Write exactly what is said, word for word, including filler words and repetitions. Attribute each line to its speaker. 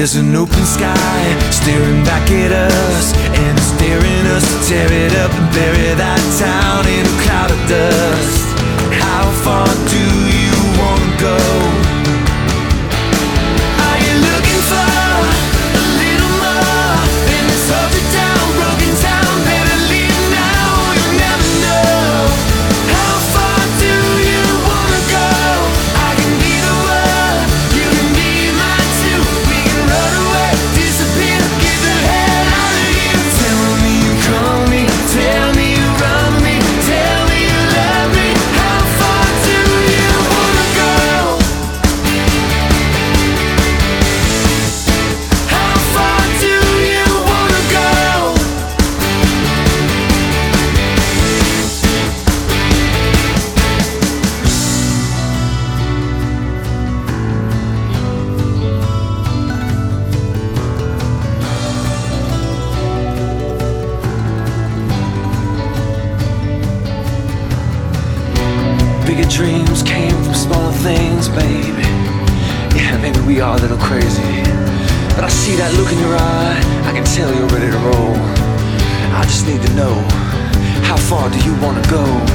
Speaker 1: There's an open sky staring back at us, and it's daring us to tear it up and bury that town in a cloud of dust. How far do you wanna go? Are you looking for a little more in this upside down, broken town? Better leave now, you never know. How far do you wanna go? I can be the one, you can be mine too. We can run away, disappear, get the hell out of here. Tell me you call me, tell me you run me, tell me you love me. How far do you wanna go? How far do you wanna go? Bigger dreams came from smaller things, baby. Yeah, maybe we are a little crazy, but I see that look in your eye, I can tell you're ready to roll. I just need to know, how far do you wanna go?